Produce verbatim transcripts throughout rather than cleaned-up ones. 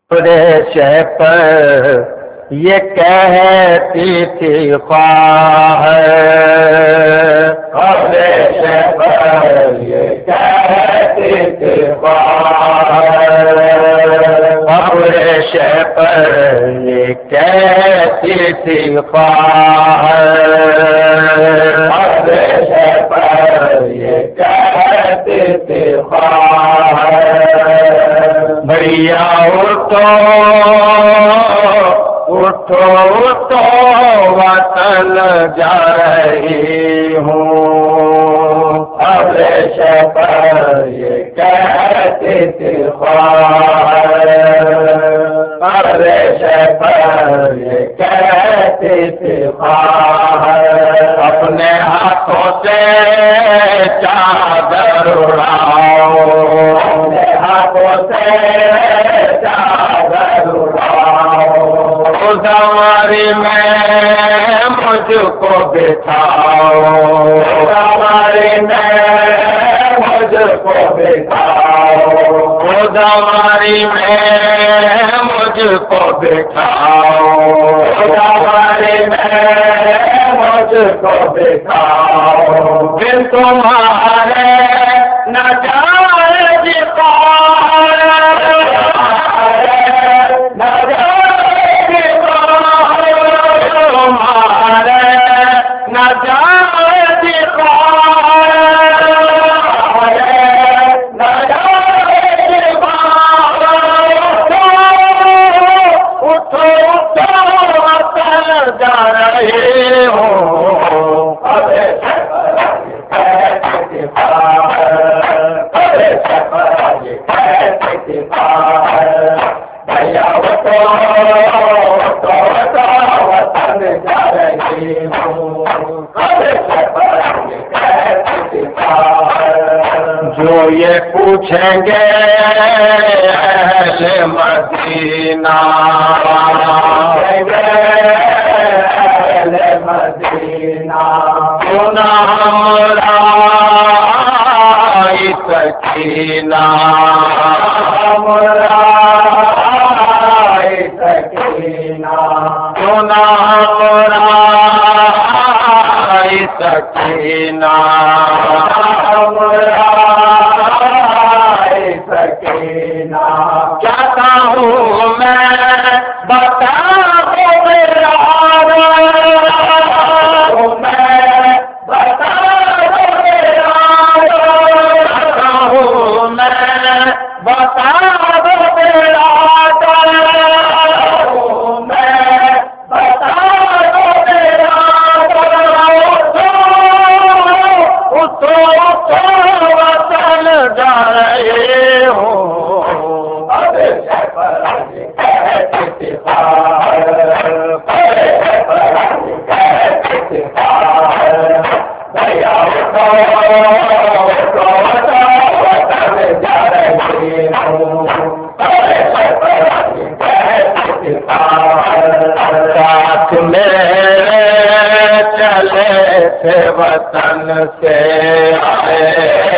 रेशे पर ये कहती थी ख्वाह, रेशे पर ये कहती थी ख्वाह, रेशे पर ये कहती थी ख्वाह, रेशे पर ये कहती थी ख्वाह। भैया उठो उठो उठो वतन जा रही हूँ, रेशे पर ये कहती थी ख्वाह, रेशे पर ये कहती थी ख्वाह। अपने हाथों से चादर उड़ाओ, अपने हाथों से चादर उड़ाओ, उदारी में मुझको बिठाओ, उदारी में मुझको बिठाओ, उदारी में मुझको बिठाओ, उदारी में मुझको बिठाओ। बिन तुम्हारे न जाए जी पार, न जाए जी पार, तुम्हारे न जाए जी पार, न जाए जी पार। उठो उठो वतन जा रहे हो, भैया उठो उठो वतन जा रही हूँ, जो ये पूछेंगे अहले मदीना, अहले मदीना, सुना हमरा सकीना, हमरा सकीना, सुना हमरा सकीना, हमरा सकीना। चाहता हूँ मैं बता दो मेरा, मैं बता दो मेरा, मैं बता दो मेरा, मैं बता दो मेरा। उठो उठो वतन जा रहे हो, रेशे पर ये कहती थी ख्वाह, रेशे पर ये कहती थी ख्वाह। भैया उठो उठो वतन जा रही हूँ, रेशे पर ये कहती थी ख्वाह। साथ मेरे चले थे वतन से आए,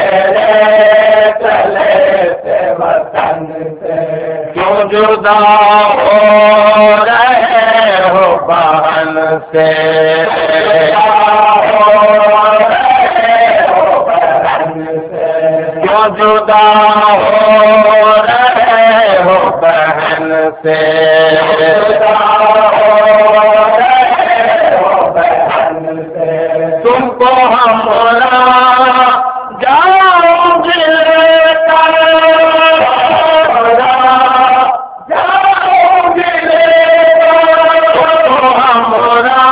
चले थे वतन से, क्यों जुदा हो रहे हो बहन से, हो रहे हो बहन से, क्यों जुदा हो रहे हो बहन से, जुदा हो रहे हो बहन से। तुमको हमरा जाऊंगी लेकर, जाऊंगी लेकर, तुमको हमरा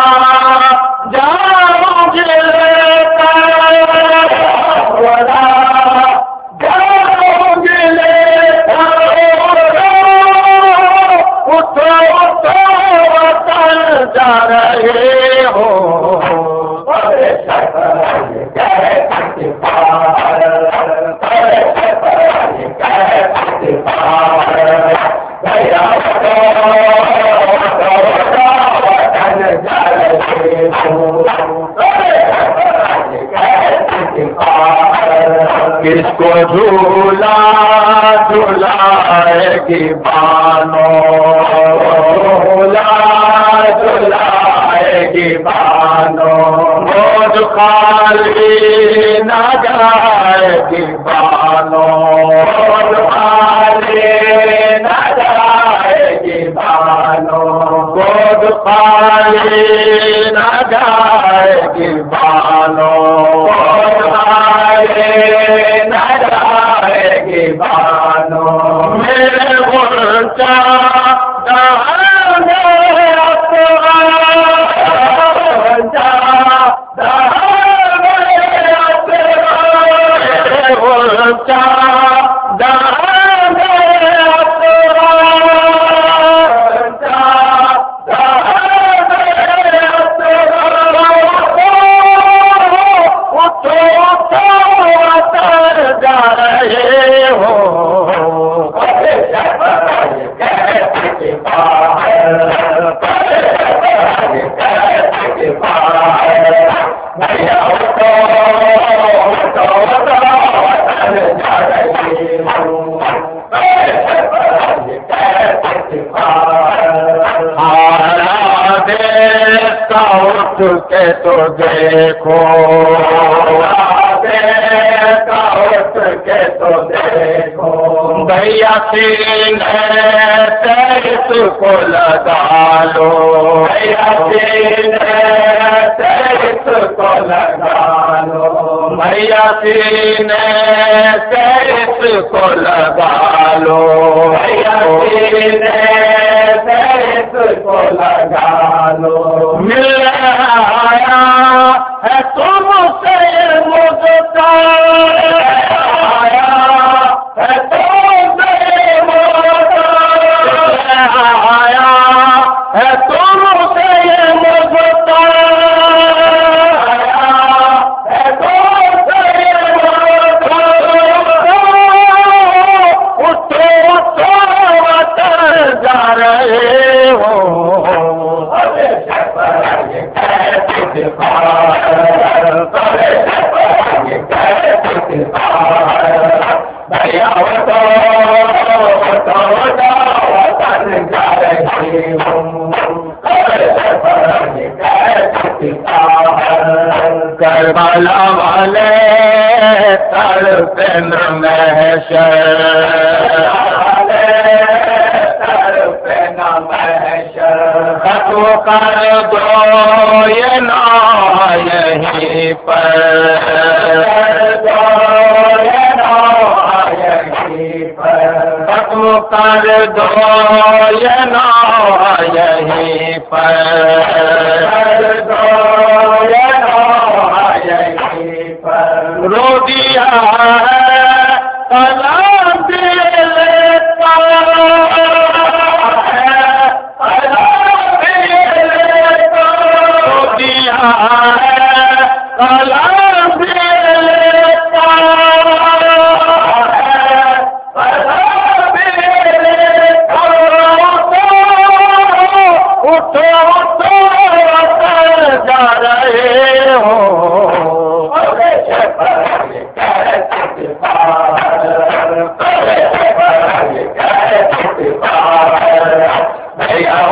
जाऊंगी लेकर, हमरा जाऊंगी लेकर। उठो उठो वतन जा रहे हो, रेशे पर ये कहती थी ख्वाह, रेशे पर ये कहती थी ख्वाह। भैया उठो उठो वतन जा रही हूँ, रेशे पर ये कहती थी ख्वाह। किसको झूला झुलाएगी बानो, झूला झुलाएगी बानो, गोद खाली न जाएगी बानो, गोद खाली न जाएगी बानो, गोद खाली न जाएगी बानो, गोद खाली न जाएगी बानो। मेरे गुलचा दहाने गुलचा दहाने गुलचा दहाने जा रहे हो भैया तो देखता उठ के तो देखो, देखता उठ के तो देखो, भैया सीने तेईस को लगा लो, भैया सीने तेईस को लगा लो, भैया सीने तेईस को लगा लो, भैया सीने तेईस को लगा लो। मिल आया है तुमसे मुझको, आया है तुमसे मुझको, आया है तुमसे मुझको, आया है तुमसे मुझको। उठो उठो वतन जा रहे हो, भैया तो वतन जा रही हूँ, करबला वाले तड़पे न महशर, तड़पे न महशर, खत्म कर दो ये ना यहीं पर, दो ये ना यहीं पर, खत्म कर दो ये ना यहीं पर, दो ये ना यहीं पर। रो दिया है कलाम दिल का, कलाम दिल का, उठो उठो वतन जा रहे हो, भैया